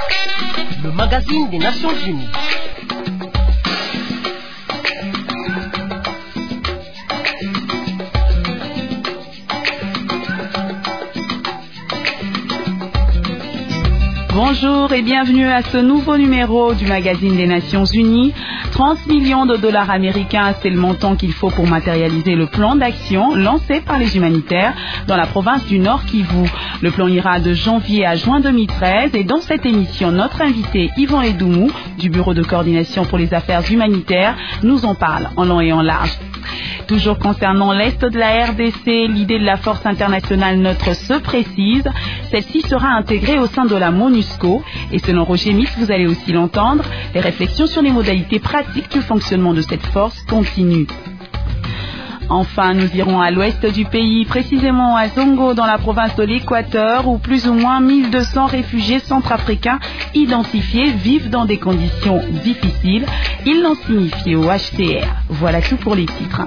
Le magazine des Nations Unies. Bonjour et bienvenue à ce nouveau numéro du magazine des Nations Unies. 30 millions de dollars américains, c'est le montant qu'il faut pour matérialiser le plan d'action lancé par les humanitaires dans la province du Nord Kivu. Le plan ira de janvier à juin 2013 et dans cette émission, notre invité Yvan Edoumou du Bureau de coordination pour les affaires humanitaires nous en parle en long et en large. Toujours concernant l'Est de la RDC, l'idée de la force internationale neutre se précise. Celle-ci sera intégrée au sein de la MONUSCO. Et selon Roger Miss, vous allez aussi l'entendre, les réflexions sur les modalités pratiques du fonctionnement de cette force continuent. Enfin, nous irons à l'ouest du pays, précisément à Zongo, dans la province de l'Équateur, où plus ou moins 1200 réfugiés centrafricains identifiés vivent dans des conditions difficiles. Ils l'ont signifié au HCR. Voilà tout pour les titres.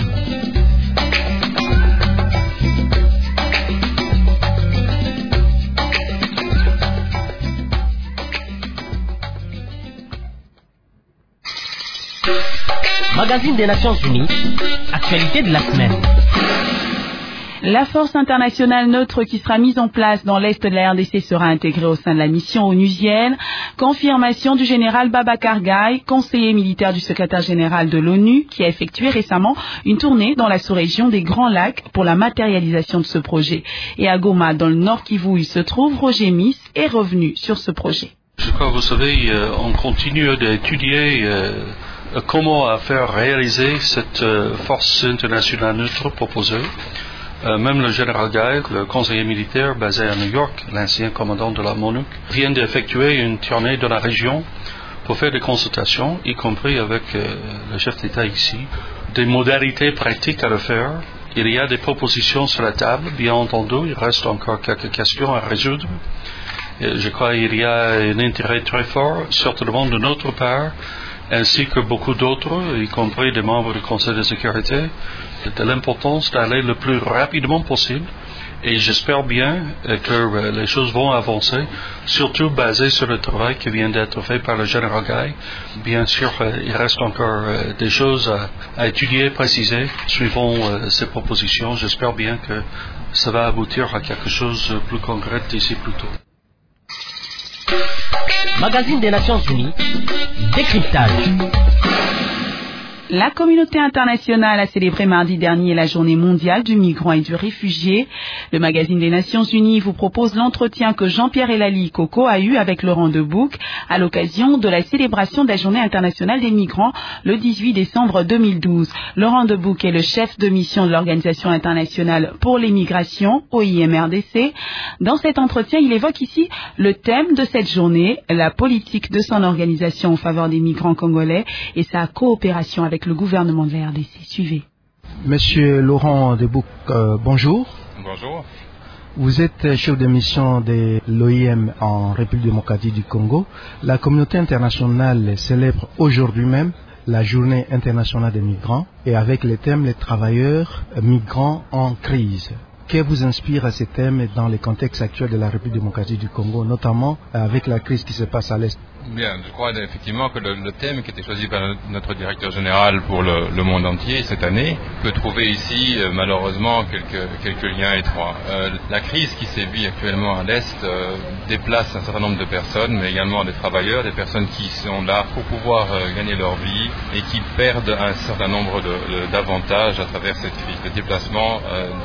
Magazine des Nations Unies, actualité de la semaine. La force internationale neutre qui sera mise en place dans l'Est de la RDC sera intégrée au sein de la mission onusienne. Confirmation du général Babacar Gaye, conseiller militaire du secrétaire général de l'ONU, qui a effectué récemment une tournée dans la sous-région des Grands Lacs pour la matérialisation de ce projet. Et à Goma, dans le Nord Kivu où il se trouve, Roger Miss est revenu sur ce projet. Je crois que vous savez, on continue d'étudier comment faire réaliser cette force internationale neutre proposée. Même le général Gaye, le conseiller militaire basé à New York, l'ancien commandant de la MONUC, vient d'effectuer une tournée dans la région pour faire des consultations, y compris avec le chef d'État ici. Des modalités pratiques à le faire. Il y a des propositions sur la table, bien entendu. Il reste encore quelques questions à résoudre. Je crois qu'il y a un intérêt très fort, certainement de notre part, ainsi que beaucoup d'autres, y compris des membres du Conseil de sécurité, de l'importance d'aller le plus rapidement possible. Et j'espère bien que les choses vont avancer, surtout basé sur le travail qui vient d'être fait par le général Gaye. Bien sûr, il reste encore des choses à étudier, préciser, suivant ces propositions. J'espère bien que ça va aboutir à quelque chose de plus concret d'ici plus tôt. Magazine des Nations Unies, décryptage. La communauté internationale a célébré mardi dernier la journée mondiale du migrant et du réfugié. Le magazine des Nations Unies vous propose l'entretien que Jean-Pierre Elali Coco a eu avec Laurent Debouc à l'occasion de la célébration de la journée internationale des migrants le 18 décembre 2012. Laurent Debouc est le chef de mission de l'Organisation internationale pour les migrations, OIM-RDC. Dans cet entretien, il évoque ici le thème de cette journée, la politique de son organisation en faveur des migrants congolais et sa coopération avec le gouvernement de la RDC. Suivez. Monsieur Laurent Debouc, bonjour. Bonjour. Vous êtes chef de mission de l'OIM en République démocratique du Congo. La communauté internationale célèbre aujourd'hui même la journée internationale des migrants et avec le thème les travailleurs migrants en crise. Que vous inspire ce thème dans le contexte actuel de la République démocratique du Congo, notamment avec la crise qui se passe à l'Est? Bien, je crois effectivement que le thème qui était choisi par notre directeur général pour le monde entier cette année peut trouver ici malheureusement quelques liens étroits. La crise qui sévit actuellement à l'Est déplace un certain nombre de personnes, mais également des travailleurs, des personnes qui sont là pour pouvoir gagner leur vie et qui perdent un certain nombre d'avantages à travers cette crise. Le déplacement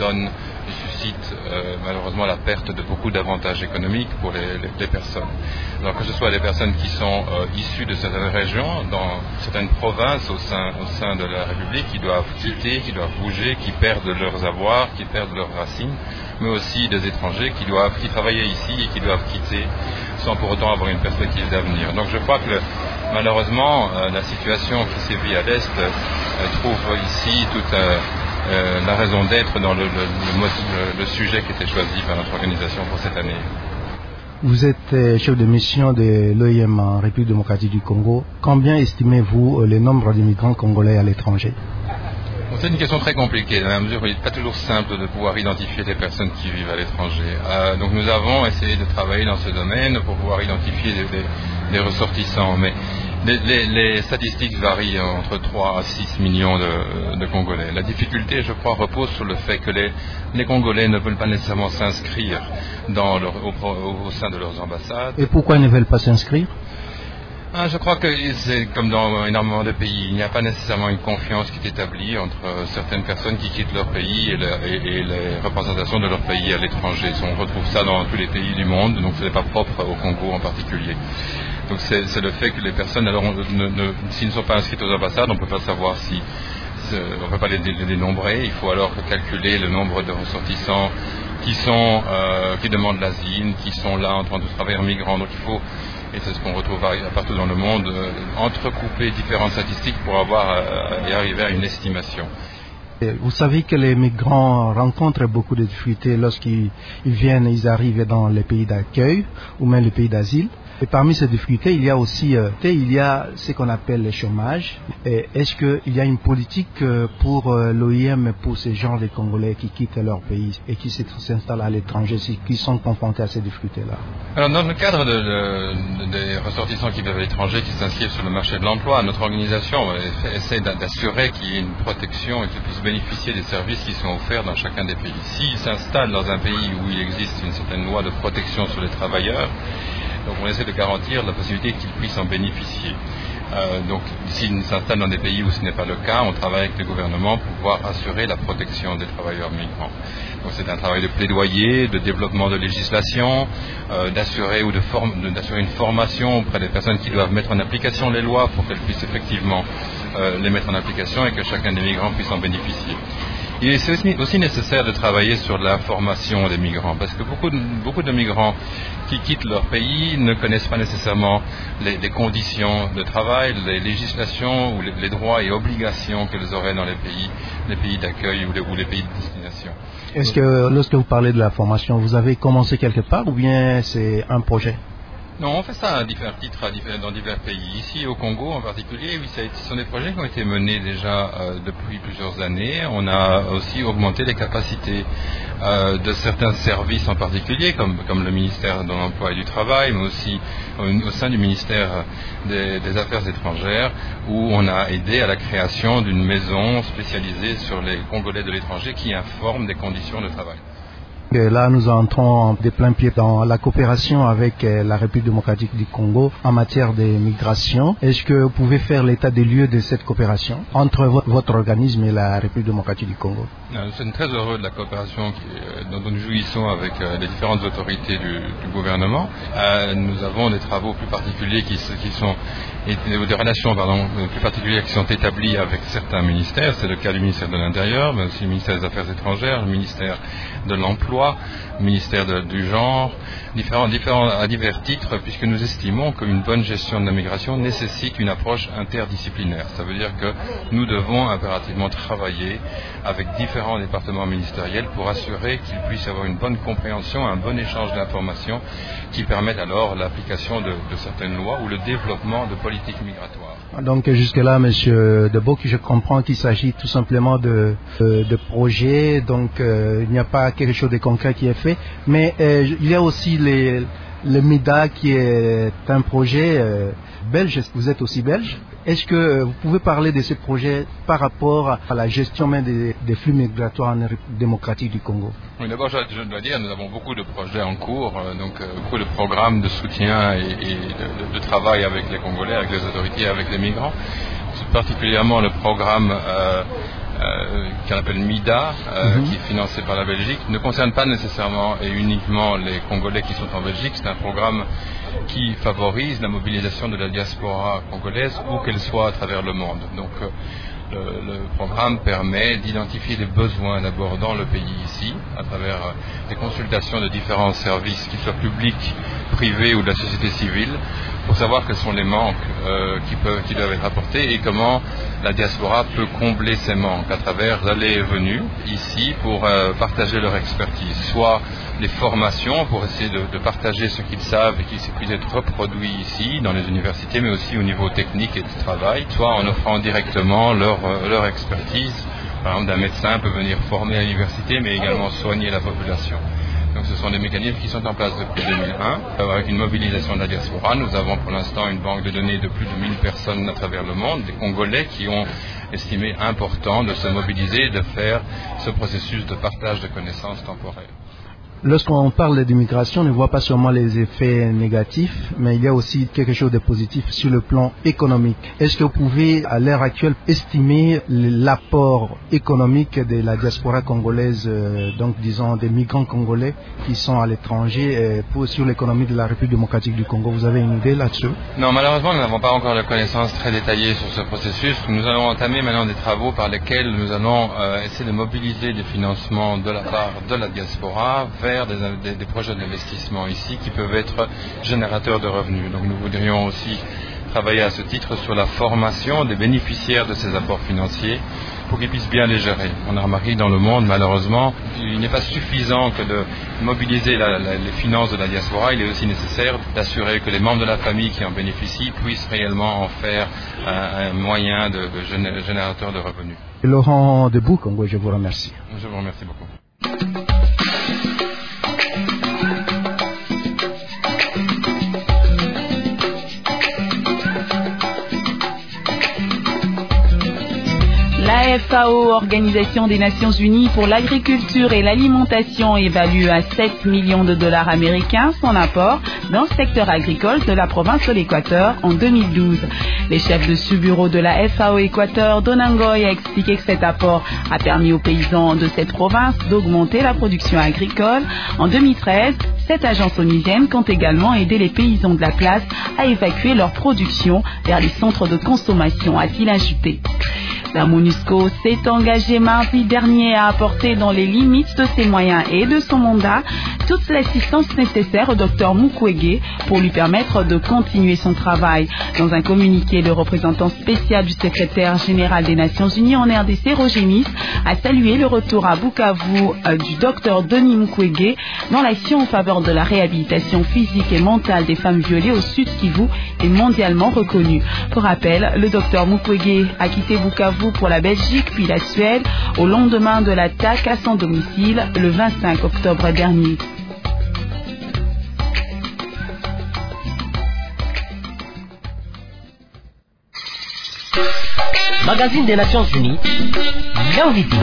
suscite malheureusement la perte de beaucoup d'avantages économiques pour les personnes. Donc que ce soit les personnes qui sont issues de certaines régions, dans certaines provinces au sein de la République, qui doivent quitter, qui doivent bouger, qui perdent leurs avoirs, qui perdent leurs racines, mais aussi des étrangers qui travaillaient ici et qui doivent quitter sans pour autant avoir une perspective d'avenir. Donc je crois que malheureusement la situation qui sévit à l'Est trouve ici toute la raison d'être dans le sujet qui était choisi par notre organisation pour cette année. Vous êtes chef de mission de l'OIM en République démocratique du Congo. Combien estimez-vous le nombre de migrants congolais à l'étranger? C'est une question très compliquée, dans la mesure où il n'est pas toujours simple de pouvoir identifier les personnes qui vivent à l'étranger. Donc nous avons essayé de travailler dans ce domaine pour pouvoir identifier des ressortissants, mais les statistiques varient entre 3 à 6 millions de Congolais. La difficulté, je crois, repose sur le fait que les Congolais ne veulent pas nécessairement s'inscrire au sein de leurs ambassades. Et pourquoi ils ne veulent pas s'inscrire ? Je crois que c'est comme dans énormément de pays, il n'y a pas nécessairement une confiance qui est établie entre certaines personnes qui quittent leur pays et les représentations de leur pays à l'étranger. On retrouve ça dans tous les pays du monde, donc ce n'est pas propre au Congo en particulier. Donc c'est le fait que les personnes, alors s'ils ne sont pas inscrites aux ambassades, on ne peut pas savoir on ne peut pas les dénombrer. Il faut alors calculer le nombre de ressortissants qui demandent l'asile, qui sont là en train de travailler en migrant. Donc il faut, et c'est ce qu'on retrouve partout dans le monde, entrecouper différentes statistiques pour arriver à une estimation. Vous savez que les migrants rencontrent beaucoup de difficultés lorsqu'ils viennent, ils arrivent dans les pays d'accueil ou même les pays d'asile. Et parmi ces difficultés, il y a aussi ce qu'on appelle le chômage. Et est-ce qu'il y a une politique pour l'OIM, pour ces gens de Congolais qui quittent leur pays et qui s'installent à l'étranger, qui sont confrontés à ces difficultés-là? Alors, dans le cadre des ressortissants qui vivent à l'étranger, qui s'inscrivent sur le marché de l'emploi, notre organisation essaie d'assurer qu'il y ait une protection et qu'ils puissent bénéficier des services qui sont offerts dans chacun des pays. S'ils s'installent dans un pays où il existe une certaine loi de protection sur les travailleurs, donc on essaie de garantir la possibilité qu'ils puissent en bénéficier. Donc s'ils s'installent dans des pays où ce n'est pas le cas, on travaille avec le gouvernement pour pouvoir assurer la protection des travailleurs migrants. Donc c'est un travail de plaidoyer, de développement de législation, d'assurer une formation auprès des personnes qui doivent mettre en application les lois pour qu'elles puissent effectivement les mettre en application et que chacun des migrants puisse en bénéficier. Il est aussi nécessaire de travailler sur la formation des migrants, parce que beaucoup de migrants qui quittent leur pays ne connaissent pas nécessairement les conditions de travail, les législations ou les droits et obligations qu'ils auraient dans les pays d'accueil ou les pays de destination. Est-ce que lorsque vous parlez de la formation, vous avez commencé quelque part ou bien c'est un projet? Non, on fait ça à divers titres dans divers pays. Ici, au Congo en particulier, oui, ce sont des projets qui ont été menés déjà depuis plusieurs années. On a aussi augmenté les capacités de certains services en particulier, comme le ministère de l'Emploi et du Travail, mais aussi au sein du ministère des Affaires étrangères, où on a aidé à la création d'une maison spécialisée sur les Congolais de l'étranger qui informe des conditions de travail. Et là, nous entrons de plein pied dans la coopération avec la République démocratique du Congo en matière de migration. Est-ce que vous pouvez faire l'état des lieux de cette coopération entre votre organisme et la République démocratique du Congo? Nous sommes très heureux de la coopération dont nous jouissons avec les différentes autorités du gouvernement. Nous avons des travaux plus particuliers qui sont des relations plus particulières qui sont établies avec certains ministères. C'est le cas du ministère de l'Intérieur, mais aussi le ministère des Affaires étrangères, le ministère de l'Emploi, le ministère du Genre, à divers titres, puisque nous estimons qu'une bonne gestion de la migration nécessite une approche interdisciplinaire. Ça veut dire que nous devons impérativement travailler avec différents départements ministériels pour assurer qu'il puisse y avoir une bonne compréhension, un bon échange d'informations qui permettent alors l'application de certaines lois ou le développement de politiques migratoires. Donc jusque-là, Monsieur Debock, je comprends qu'il s'agit tout simplement de projets, donc il n'y a pas quelque chose de concret qui est fait, mais il y a aussi le MIDA qui est un projet belge. Vous êtes aussi belge. Est-ce que vous pouvez parler de ce projet par rapport à la gestion même des flux migratoires en République démocratique du Congo? Oui, d'abord, je dois dire, nous avons beaucoup de projets en cours, beaucoup de programmes de soutien et de travail avec les Congolais, avec les autorités, avec les migrants. C'est particulièrement le programme qu'on appelle MIDA, qui est financé par la Belgique, ne concerne pas nécessairement et uniquement les Congolais qui sont en Belgique. C'est un programme qui favorise la mobilisation de la diaspora congolaise, où qu'elle soit à travers le monde. Donc le programme permet d'identifier les besoins d'abord dans le pays ici, à travers des consultations de différents services, qu'ils soient publics, privés ou de la société civile, pour savoir quels sont les manques qui doivent être apportés et comment la diaspora peut combler ces manques à travers l'allée et venue ici pour partager leur expertise, soit les formations pour essayer de partager ce qu'ils savent et qui puisse être reproduit ici dans les universités, mais aussi au niveau technique et du travail, soit en offrant directement leur expertise par exemple, d'un médecin peut venir former à l'université, mais également soigner la population. Donc ce sont des mécanismes qui sont en place depuis 2001. Avec une mobilisation de la diaspora, nous avons pour l'instant une banque de données de plus de 1000 personnes à travers le monde, des Congolais qui ont estimé important de se mobiliser et de faire ce processus de partage de connaissances temporaires. Lorsqu'on parle d'immigration, on ne voit pas seulement les effets négatifs, mais il y a aussi quelque chose de positif sur le plan économique. Est-ce que vous pouvez, à l'heure actuelle, estimer l'apport économique de la diaspora congolaise, donc disons des migrants congolais qui sont à l'étranger, sur l'économie de la République démocratique du Congo? Vous avez une idée là-dessus? Non, malheureusement, nous n'avons pas encore de connaissances très détaillées sur ce processus. Nous allons entamer maintenant des travaux par lesquels nous allons essayer de mobiliser des financements de la part de la diaspora vers des projets d'investissement ici qui peuvent être générateurs de revenus. Donc nous voudrions aussi travailler à ce titre sur la formation des bénéficiaires de ces apports financiers pour qu'ils puissent bien les gérer. On a remarqué dans le monde, malheureusement, il n'est pas suffisant que de mobiliser les finances de la diaspora, il est aussi nécessaire d'assurer que les membres de la famille qui en bénéficient puissent réellement en faire un moyen de générateur de revenus. Laurent Debout, Congo, je vous remercie. Je vous remercie beaucoup. La FAO, Organisation des Nations Unies pour l'agriculture et l'alimentation, évalue à 7 millions de dollars américains son apport dans le secteur agricole de la province de l'Équateur en 2012. Les chefs de sous-bureau de la FAO Équateur, Donangoy, a expliqué que cet apport a permis aux paysans de cette province d'augmenter la production agricole. En 2013, cette agence onusienne compte également aider les paysans de la place à évacuer leur production vers les centres de consommation, a-t-il ajouté. La MONUSCO s'est engagée mardi dernier à apporter dans les limites de ses moyens et de son mandat toute l'assistance nécessaire au Dr Mukwege pour lui permettre de continuer son travail. Dans un communiqué, le représentant spécial du secrétaire général des Nations Unies en RDC, Roger Miss, a salué le retour à Bukavu du Dr Denis Mukwege dans l'action en faveur de la réhabilitation physique et mentale des femmes violées au Sud Kivu est mondialement reconnu. Pour rappel, le Dr Mukwege a quitté Bukavu pour la Belgique puis la Suède au lendemain de l'attaque à son domicile le 25 octobre dernier. Magazine des Nations Unies, l'invité.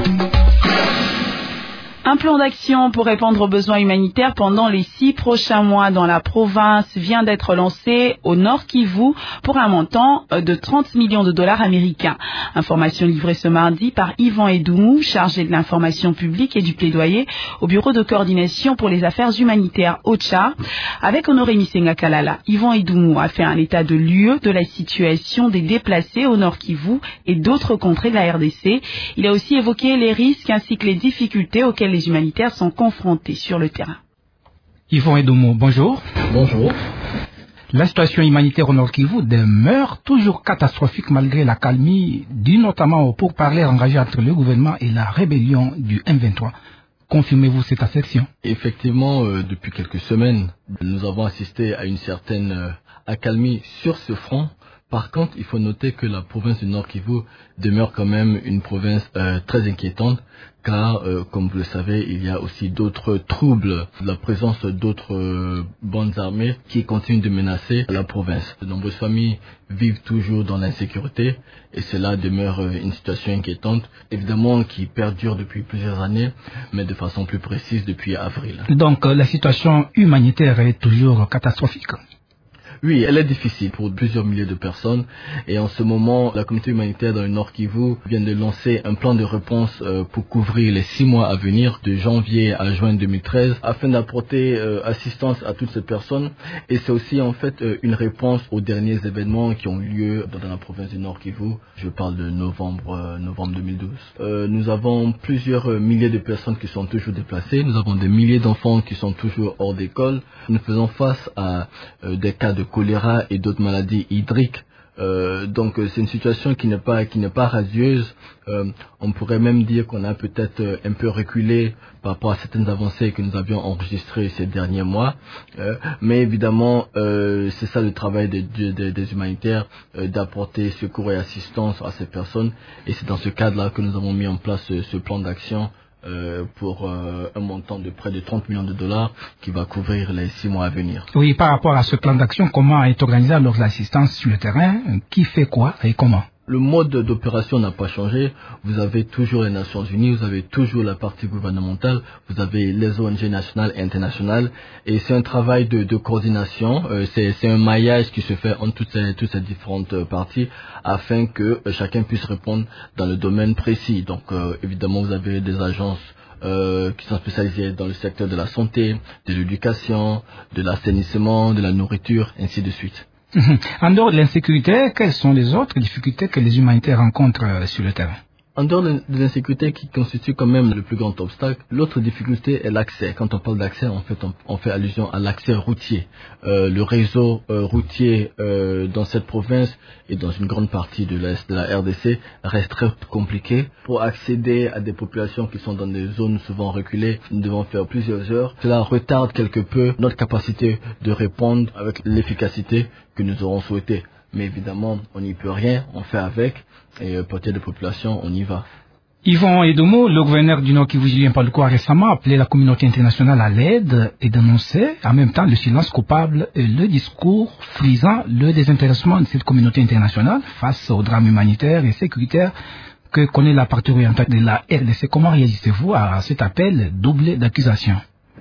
Un plan d'action pour répondre aux besoins humanitaires pendant les 6 prochains mois dans la province vient d'être lancé au Nord Kivu pour un montant de 30 millions de dollars américains. Information livrée ce mardi par Yvan Edoumou, chargé de l'information publique et du plaidoyer au Bureau de coordination pour les affaires humanitaires OCHA. Avec Honoré Misenga Kalala, Yvan Edoumou a fait un état de lieu de la situation des déplacés au Nord Kivu et d'autres contrées de la RDC. Il a aussi évoqué les risques ainsi que les difficultés auxquelles les humanitaires sont confrontés sur le terrain. Yvon Edoumou, bonjour. Bonjour. La situation humanitaire au Nord Kivu demeure toujours catastrophique malgré l'accalmie due notamment aux pourparlers engagés entre le gouvernement et la rébellion du M23. Confirmez-vous cette assertion? Effectivement, depuis quelques semaines, nous avons assisté à une certaine accalmie sur ce front. Par contre, il faut noter que la province du Nord Kivu demeure quand même une province très inquiétante, car, comme vous le savez, il y a aussi d'autres troubles, la présence d'autres bandes armées qui continuent de menacer la province. De nombreuses familles vivent toujours dans l'insécurité et cela demeure une situation inquiétante, évidemment qui perdure depuis plusieurs années, mais de façon plus précise depuis avril. Donc, la situation humanitaire est toujours catastrophique. Oui, elle est difficile pour plusieurs milliers de personnes et en ce moment, la communauté humanitaire dans le Nord Kivu vient de lancer un plan de réponse pour couvrir les 6 mois à venir, de janvier à juin 2013, afin d'apporter assistance à toutes ces personnes. Et c'est aussi en fait une réponse aux derniers événements qui ont eu lieu dans la province du Nord Kivu. Je parle de novembre 2012. Nous avons plusieurs milliers de personnes qui sont toujours déplacées. Nous avons des milliers d'enfants qui sont toujours hors d'école. Nous faisons face à des cas de choléra et d'autres maladies hydriques Donc c'est une situation qui n'est pas radieuse. On pourrait même dire qu'on a peut-être un peu reculé par rapport à certaines avancées que nous avions enregistrées ces derniers mois. Mais évidemment, c'est ça le travail des humanitaires, d'apporter secours et assistance à ces personnes. Et c'est dans ce cadre-là que nous avons mis en place ce plan d'action pour un montant de près de 30 millions de dollars qui va couvrir les 6 mois à venir. Oui, par rapport à ce plan d'action, comment est organisée alors l'assistance sur le terrain? Qui fait quoi et comment? Le mode d'opération n'a pas changé. Vous avez toujours les Nations Unies, vous avez toujours la partie gouvernementale, vous avez les ONG nationales et internationales. Et c'est un travail de coordination. C'est un maillage qui se fait entre toutes ces différentes parties afin que chacun puisse répondre dans le domaine précis. Donc évidemment, vous avez des agences qui sont spécialisées dans le secteur de la santé, de l'éducation, de l'assainissement, de la nourriture, ainsi de suite. En dehors de l'insécurité, quelles sont les autres difficultés que les humanitaires rencontrent sur le terrain? En dehors de l'insécurité qui constitue quand même le plus grand obstacle, l'autre difficulté est l'accès. Quand on parle d'accès, en fait, on fait allusion à l'accès routier. Le réseau routier dans cette province et dans une grande partie de l'Est de la RDC reste très compliqué. Pour accéder à des populations qui sont dans des zones souvent reculées, nous devons faire plusieurs heures. Cela retarde quelque peu notre capacité de répondre avec l'efficacité que nous aurons souhaité. Mais évidemment, on n'y peut rien, on fait avec, et pour des populations, on y va. Yvon Edomo, le gouverneur du Nord Kivu, Julien Paluku, a récemment appelé la communauté internationale à l'aide et dénoncé en même temps le silence coupable et le discours frisant le désintéressement de cette communauté internationale face au drame humanitaire et sécuritaire que connaît la partie orientale de la RDC. Comment réagissez-vous à cet appel doublé d'accusations?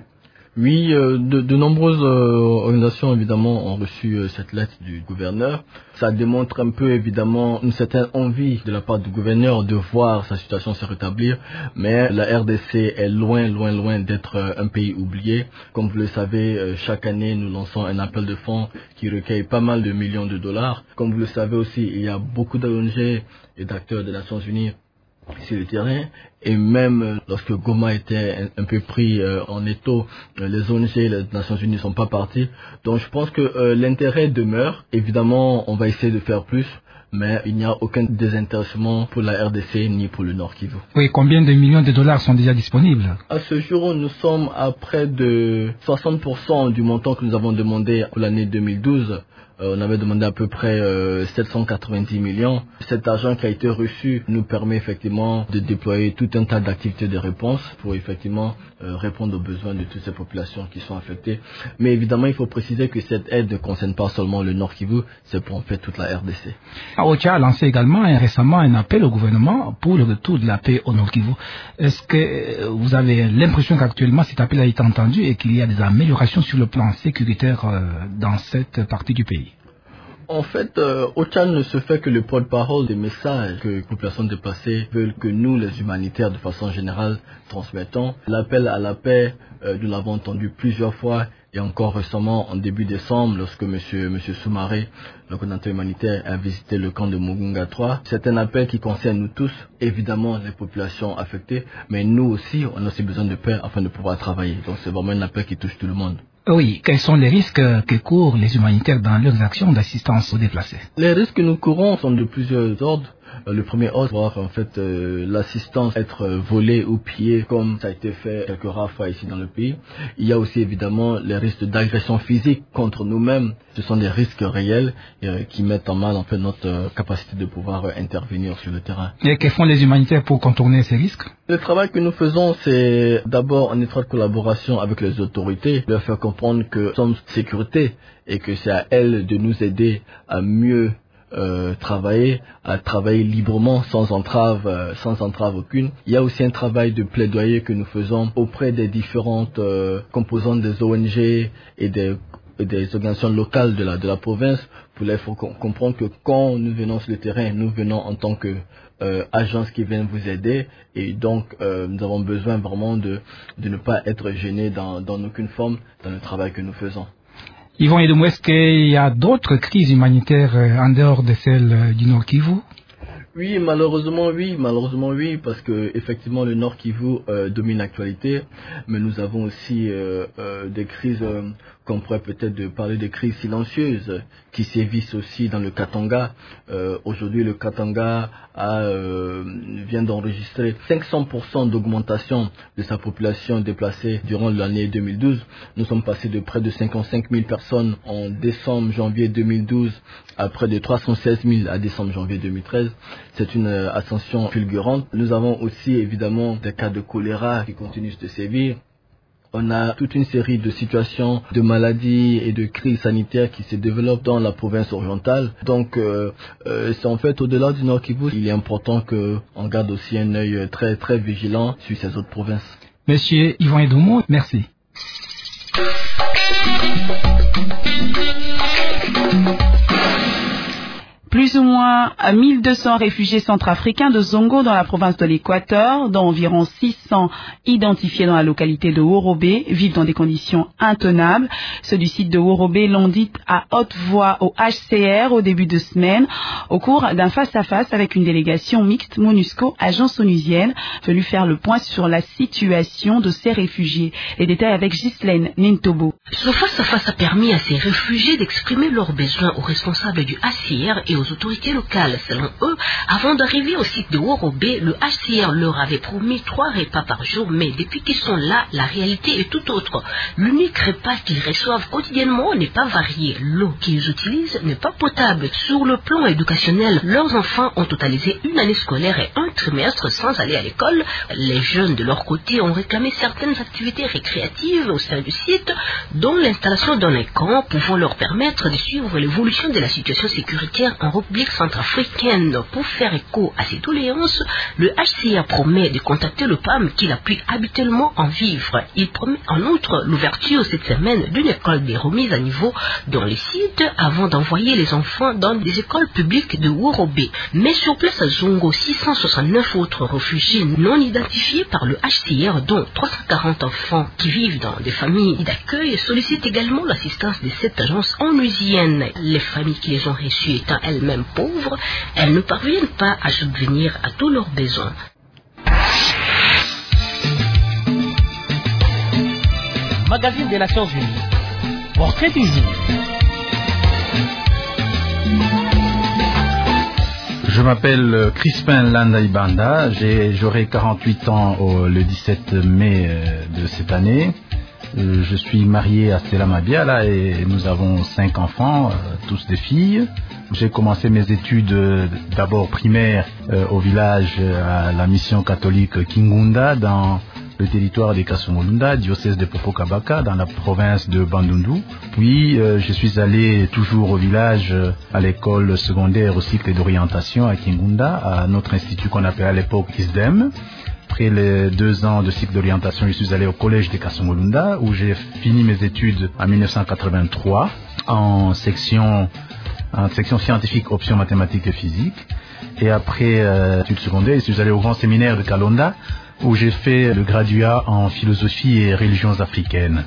Oui, de nombreuses organisations évidemment ont reçu cette lettre du gouverneur. Ça démontre un peu évidemment une certaine envie de la part du gouverneur de voir sa situation se rétablir, mais la RDC est loin d'être un pays oublié. Comme vous le savez, chaque année nous lançons un appel de fonds qui recueille pas mal de millions de dollars. Comme vous le savez aussi, il y a beaucoup d'ONG et d'acteurs des Nations Unies sur le terrain, et même lorsque Goma était un peu pris en étau, les ONG, les Nations Unies ne sont pas partis. Donc je pense que l'intérêt demeure. Évidemment, on va essayer de faire plus, mais il n'y a aucun désintéressement pour la RDC ni pour le Nord Kivu. Oui, combien de millions de dollars sont déjà disponibles? À ce jour, nous sommes à près de 60% du montant que nous avons demandé pour l'année 2012. On avait demandé à peu près 790 millions. Cet argent qui a été reçu nous permet effectivement de déployer tout un tas d'activités de réponse pour effectivement répondre aux besoins de toutes ces populations qui sont affectées. Mais évidemment, il faut préciser que cette aide ne concerne pas seulement le Nord Kivu, c'est pour en fait toute la RDC. OCHA a lancé également récemment un appel au gouvernement pour le retour de la paix au Nord Kivu. Est-ce que vous avez l'impression qu'actuellement cet appel a été entendu et qu'il y a des améliorations sur le plan sécuritaire dans cette partie du pays? En fait, OCHA ne se fait que le porte-parole des messages que les populations déplacées veulent que nous, les humanitaires, de façon générale, transmettons. L'appel à la paix, nous l'avons entendu plusieurs fois, et encore récemment, en début décembre, lorsque monsieur Soumaré, le coordinateur humanitaire, a visité le camp de Mugunga 3. C'est un appel qui concerne nous tous, évidemment les populations affectées, mais nous aussi, on a aussi besoin de paix afin de pouvoir travailler. Donc c'est vraiment un appel qui touche tout le monde. Oui, quels sont les risques que courent les humanitaires dans leurs actions d'assistance aux déplacés? Les risques que nous courons sont de plusieurs ordres. Le premier ordre, voir en fait l'assistance être volée ou pillée comme ça a été fait quelques rares fois ici dans le pays. Il y a aussi évidemment les risques d'agression physique contre nous-mêmes. Ce sont des risques réels qui mettent en mal en fait notre capacité de pouvoir intervenir sur le terrain. Et que font les humanitaires pour contourner ces risques? Le travail que nous faisons, c'est d'abord en étroite collaboration avec les autorités, leur faire comprendre que nous sommes sécurité et que c'est à elles de nous aider à mieux à travailler librement, sans entrave aucune. Il y a aussi un travail de plaidoyer que nous faisons auprès des différentes composantes des ONG et des organisations locales de la province pour leur faire comprendre que quand nous venons sur le terrain, nous venons en tant que agence qui vient vous aider, et donc nous avons besoin vraiment de ne pas être gênés dans aucune forme dans le travail que nous faisons. Yvon Edomo, est-ce qu'il y a d'autres crises humanitaires en dehors de celle du Nord Kivu? Oui, malheureusement oui, parce que effectivement le Nord Kivu domine l'actualité, mais nous avons aussi des crises qu'on pourrait peut-être parler de crises silencieuses qui sévissent aussi dans le Katanga. Aujourd'hui, le Katanga vient d'enregistrer 500% d'augmentation de sa population déplacée durant l'année 2012. Nous sommes passés de près de 55 000 personnes en décembre-janvier 2012 à près de 316 000 à décembre-janvier 2013. C'est une ascension fulgurante. Nous avons aussi évidemment des cas de choléra qui continuent de sévir. On a toute une série de situations de maladies et de crises sanitaires qui se développent dans la province orientale. Donc, c'est en fait au-delà du Nord Kivu, il est important qu'on garde aussi un œil très très vigilant sur ces autres provinces. Monsieur Yvan Edoumo, merci. Plus ou moins 1200 réfugiés centrafricains de Zongo dans la province de l'Équateur, dont environ 600 identifiés dans la localité de Worobé, vivent dans des conditions intenables. Ceux du site de Worobé l'ont dit à haute voix au HCR au début de semaine, au cours d'un face-à-face avec une délégation mixte MONUSCO, agence onusienne, venue faire le point sur la situation de ces réfugiés. Les détails avec Ghislaine Nintobo. Ce face-à-face a permis à ces réfugiés d'exprimer leurs besoins aux responsables du HCR et aux autorités locales. Selon eux, avant d'arriver au site de Worobé, le HCR leur avait promis 3 repas par jour, mais depuis qu'ils sont là, la réalité est tout autre. L'unique repas qu'ils reçoivent quotidiennement n'est pas varié. L'eau qu'ils utilisent n'est pas potable. Sur le plan éducationnel, leurs enfants ont totalisé une année scolaire et un trimestre sans aller à l'école. Les jeunes, de leur côté, ont réclamé certaines activités récréatives au sein du site, dont l'installation d'un camp pouvant leur permettre de suivre l'évolution de la situation sécuritaire en République centrafricaine. Pour faire écho à ces doléances, le HCR promet de contacter le PAM qui appuie habituellement en vivre. Il promet en outre l'ouverture cette semaine d'une école des remises à niveau dans les sites avant d'envoyer les enfants dans des écoles publiques de Worobé. Mais sur place à Zongo, 669 autres réfugiés non identifiés par le HCR, dont 340 enfants qui vivent dans des familles d'accueil, sollicitent également l'assistance de cette agence onusienne. Les familles qui les ont reçues étant elles-mêmes pauvres, elles ne parviennent pas à subvenir à tous leurs besoins. Magazine des Nations Unies. Portrait du jour. Je m'appelle Crispin Landaibanda, j'aurai 48 ans le 17 mai de cette année. Je suis marié à Stella Mabiala et nous avons 5 enfants, tous des filles. J'ai commencé mes études d'abord primaires au village à la mission catholique Kingunda dans le territoire des Kasumolunda, diocèse de Popokabaka, dans la province de Bandundu. Puis je suis allé toujours au village à l'école secondaire au cycle d'orientation à Kingunda, à notre institut qu'on appelait à l'époque ISDEM. Après les 2 ans de cycle d'orientation, je suis allé au collège de Kasumolunda où j'ai fini mes études en 1983 en section scientifique, option mathématiques et physique. Et après études secondaires, je suis allé au grand séminaire de Kalonda où j'ai fait le graduat en philosophie et religions africaines.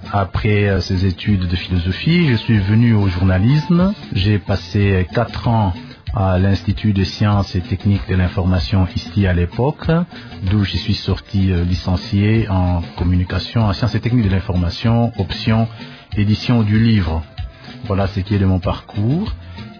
Après ces études de philosophie, je suis venu au journalisme. J'ai passé 4 ans à l'Institut de sciences et techniques de l'information ici à l'époque, d'où je suis sorti licencié en communication, en sciences et techniques de l'information, option édition du livre. Voilà ce qui est de mon parcours.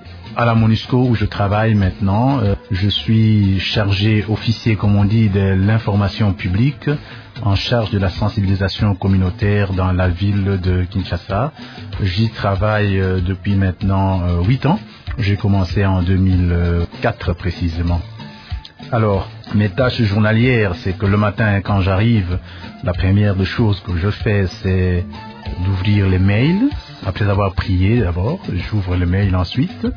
À la MONUSCO où je travaille maintenant, je suis chargé officier, comme on dit, de l'information publique, en charge de la sensibilisation communautaire dans la ville de Kinshasa. J'y travaille depuis maintenant 8 ans. J'ai commencé en 2004 précisément. Alors, mes tâches journalières, c'est que le matin, quand j'arrive, la première des choses que je fais, c'est d'ouvrir les mails. Après avoir prié d'abord, j'ouvre les mails ensuite.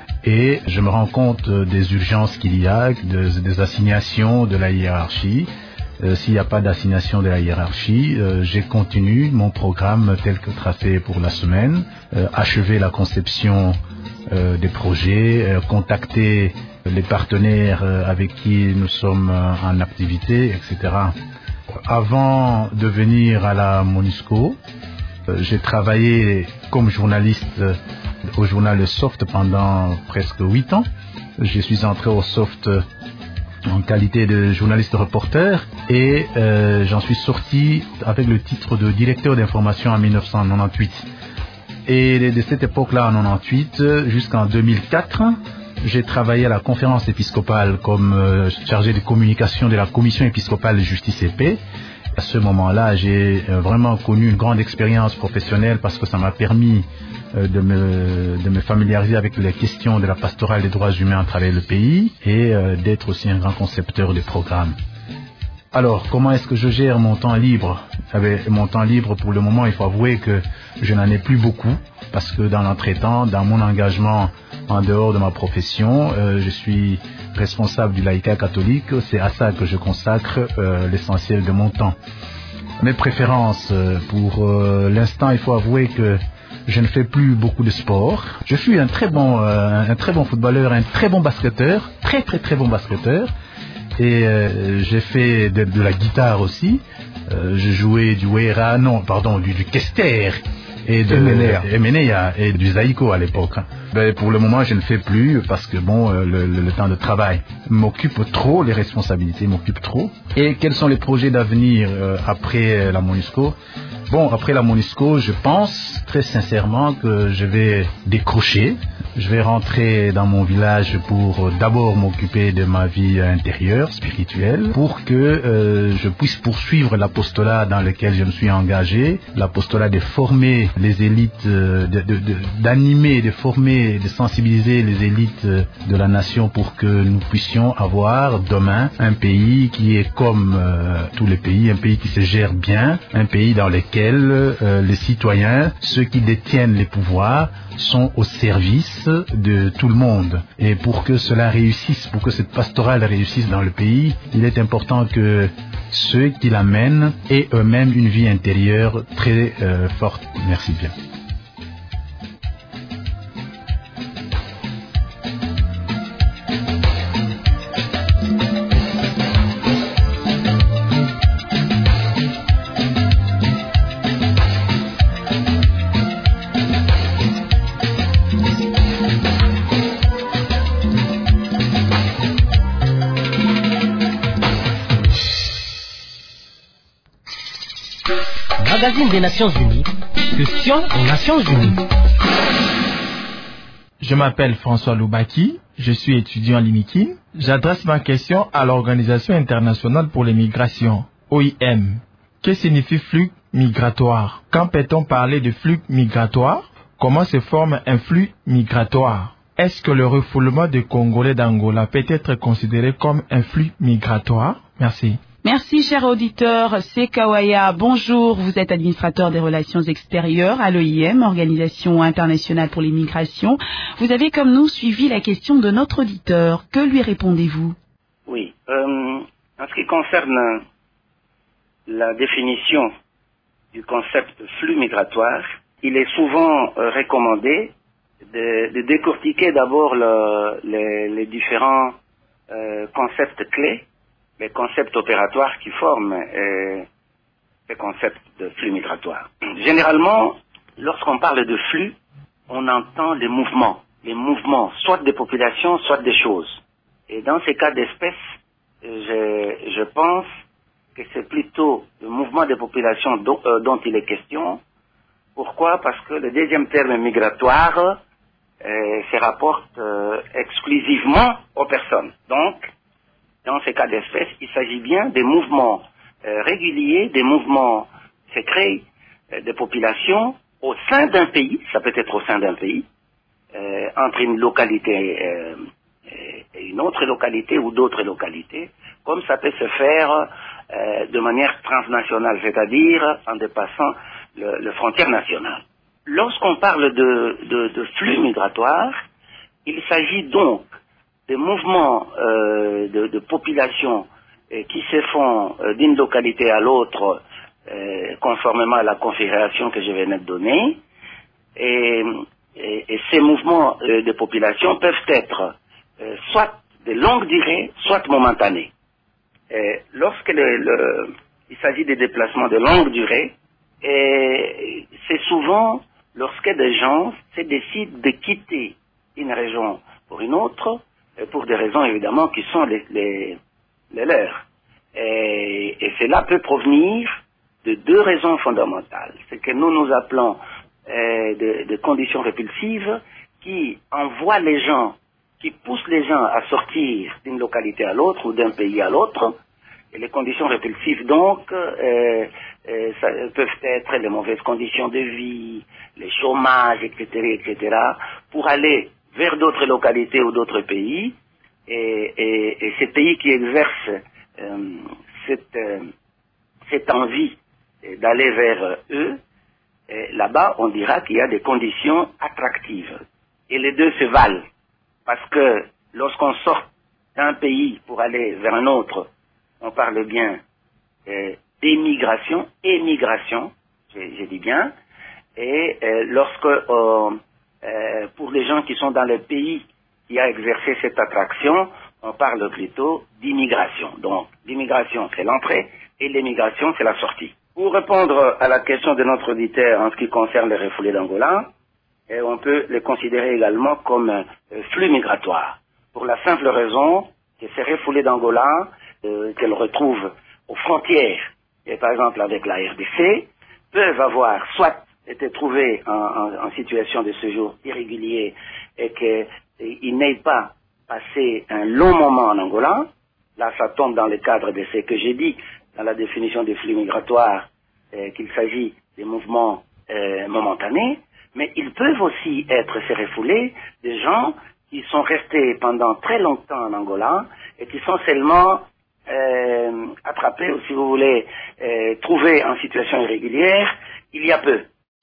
Et je me rends compte des urgences qu'il y a, des assignations de la hiérarchie. S'il n'y a pas d'assignation de la hiérarchie, je continue mon programme tel que tracé pour la semaine, achever la conception des projets, contacter les partenaires avec qui nous sommes en activité, etc. Avant de venir à la MONUSCO, j'ai travaillé comme journaliste au journal Le Soft pendant presque 8 ans. Je suis entré au Soft en qualité de journaliste reporter et j'en suis sorti avec le titre de directeur d'information en 1998. Et de cette époque-là, en 1998 jusqu'en 2004, j'ai travaillé à la conférence épiscopale comme chargé de communication de la commission épiscopale de justice et paix. À ce moment-là, j'ai vraiment connu une grande expérience professionnelle parce que ça m'a permis de me familiariser avec les questions de la pastorale des droits humains à travers le pays et d'être aussi un grand concepteur de programmes. Alors, comment est-ce que je gère mon temps libre? Mon temps libre, pour le moment, il faut avouer que je n'en ai plus beaucoup parce que dans l'entretemps, dans mon engagement en dehors de ma profession, je suis responsable du laïcat catholique. C'est à ça que je consacre l'essentiel de mon temps. Mes préférences, pour l'instant, il faut avouer que je ne fais plus beaucoup de sport. Je suis un très bon footballeur, un très bon basketteur, très bon basketteur. Et j'ai fait de la guitare aussi. Je jouais du Kester et de Emenea et du Zaïko à l'époque. Pour le moment, je ne fais plus parce que le temps de travail m'occupe trop, les responsabilités m'occupent trop. Et quels sont les projets d'avenir après la MONUSCO? Après la MONUSCO, je pense très sincèrement que je vais décrocher. Je vais rentrer dans mon village pour d'abord m'occuper de ma vie intérieure, spirituelle, pour que je puisse poursuivre l'apostolat dans lequel je me suis engagé, l'apostolat de former les élites, d'animer, de former, de sensibiliser les élites de la nation pour que nous puissions avoir demain un pays qui est comme tous les pays, un pays qui se gère bien, un pays dans lequel les citoyens, ceux qui détiennent les pouvoirs, sont au service de tout le monde. Et pour que cela réussisse, pour que cette pastorale réussisse dans le pays, il est important que ceux qui l'amènent aient eux-mêmes une vie intérieure très forte. Merci bien. Magazine des Nations Unies, question aux Nations Unies. Je m'appelle François Loubaki, je suis étudiant à l'INIKIN. J'adresse ma question à l'Organisation internationale pour les migrations, OIM. Que signifie flux migratoire? Quand peut-on parler de flux migratoire? Comment se forme un flux migratoire? Est-ce que le refoulement des Congolais d'Angola peut être considéré comme un flux migratoire? Merci. Merci, cher auditeur. C'est Kawaya. Bonjour, vous êtes administrateur des relations extérieures à l'OIM, Organisation internationale pour les migrations. Vous avez, comme nous, suivi la question de notre auditeur. Que lui répondez-vous? Oui. En ce qui concerne la définition du concept flux migratoire, il est souvent recommandé de décortiquer d'abord les différents concepts clés, les concepts opératoires qui forment ces concepts de flux migratoire. Généralement, lorsqu'on parle de flux, on entend les mouvements soit des populations, soit des choses. Et dans ces cas d'espèce, je pense que c'est plutôt le mouvement des populations dont il est question. Pourquoi? Parce que le deuxième terme migratoire se rapporte exclusivement aux personnes. Donc, dans ces cas d'espèce, il s'agit bien des mouvements réguliers, des mouvements secrets des populations au sein d'un pays, ça peut être au sein d'un pays, entre une localité et une autre localité ou d'autres localités, comme ça peut se faire de manière transnationale, c'est-à-dire en dépassant les frontières nationales. Lorsqu'on parle de flux migratoires, il s'agit donc des mouvements de population qui se font d'une localité à l'autre conformément à la configuration que je venais de donner. Et ces mouvements de population peuvent être soit de longue durée, soit momentanés. Lorsque il s'agit de déplacements de longue durée, c'est souvent lorsque des gens se décident de quitter une région pour une autre, pour des raisons évidemment qui sont les les leurs. Et cela peut provenir de deux raisons fondamentales. C'est que nous appelons de conditions répulsives qui envoient les gens, qui poussent les gens à sortir d'une localité à l'autre ou d'un pays à l'autre. Et les conditions répulsives, donc, ça peuvent être les mauvaises conditions de vie, les chômages, etc., pour aller vers d'autres localités ou d'autres pays. Et ces pays qui exercent cette envie d'aller vers eux, là-bas, on dira qu'il y a des conditions attractives. Et les deux se valent. Parce que lorsqu'on sort d'un pays pour aller vers un autre, on parle bien d'émigration, émigration, je dis bien, et lorsque, pour les gens qui sont dans le pays qui a exercé cette attraction, on parle plutôt d'immigration. Donc, l'immigration, c'est l'entrée, et l'émigration, c'est la sortie. Pour répondre à la question de notre auditeur en ce qui concerne les refoulés d'Angola, on peut les considérer également comme un flux migratoire, pour la simple raison que ces refoulés d'Angola, qu'elles retrouvent aux frontières, et par exemple avec la RDC, peuvent avoir soit été trouvés en situation de séjour irrégulier et qu'ils n'aient pas passé un long moment en Angola. Là, ça tombe dans le cadre de ce que j'ai dit dans la définition des flux migratoires, qu'il s'agit des mouvements momentanés, mais ils peuvent aussi être ces refoulés de gens qui sont restés pendant très longtemps en Angola et qui sont seulement attrapés, ou si vous voulez, trouvés en situation irrégulière il y a peu.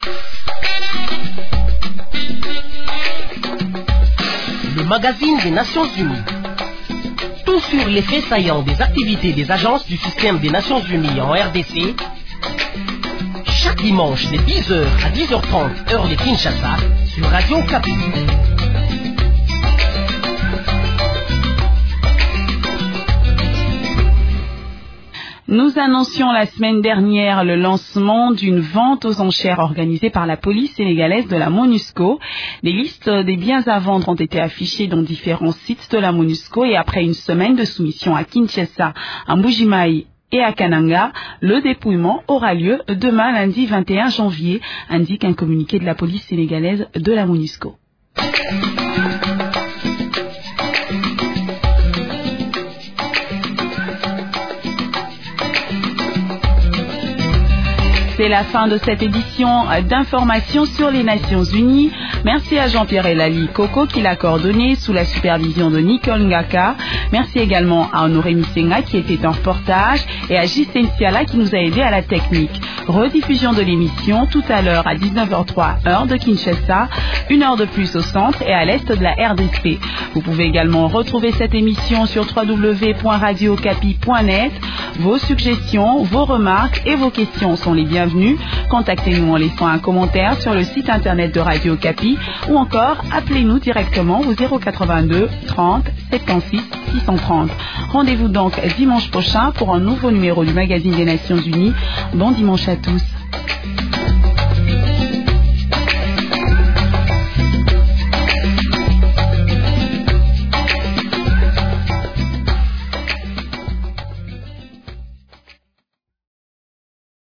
Le magazine des Nations Unies. Tout sur les faits saillants des activités des agences du système des Nations Unies en RDC. Chaque dimanche de 10h à 10h30 heure de Kinshasa sur Radio Okapi. Nous annoncions la semaine dernière le lancement d'une vente aux enchères organisée par la police sénégalaise de la MONUSCO. Les listes des biens à vendre ont été affichées dans différents sites de la MONUSCO et après une semaine de soumission à Kinshasa, à Mbujimaï et à Kananga, le dépouillement aura lieu demain lundi 21 janvier, indique un communiqué de la police sénégalaise de la MONUSCO. C'est la fin de cette édition d'information sur les Nations Unies. Merci à Jean-Pierre Elali Coco qui l'a coordonné sous la supervision de Nicole Ngaka. Merci également à Honoré Misenga qui était en reportage et à Gisèle Siala qui nous a aidé à la technique. Rediffusion de l'émission tout à l'heure à 19h03 heure de Kinshasa, une heure de plus au centre et à l'est de la RDC. Vous pouvez également retrouver cette émission sur www.radiocapi.net. Vos suggestions, vos remarques et vos questions sont les bienvenues. Contactez-nous en laissant un commentaire sur le site internet de Radio Okapi ou encore appelez-nous directement au 082 30 76 630. Rendez-vous donc dimanche prochain pour un nouveau numéro du magazine des Nations Unies. Bon dimanche à tous.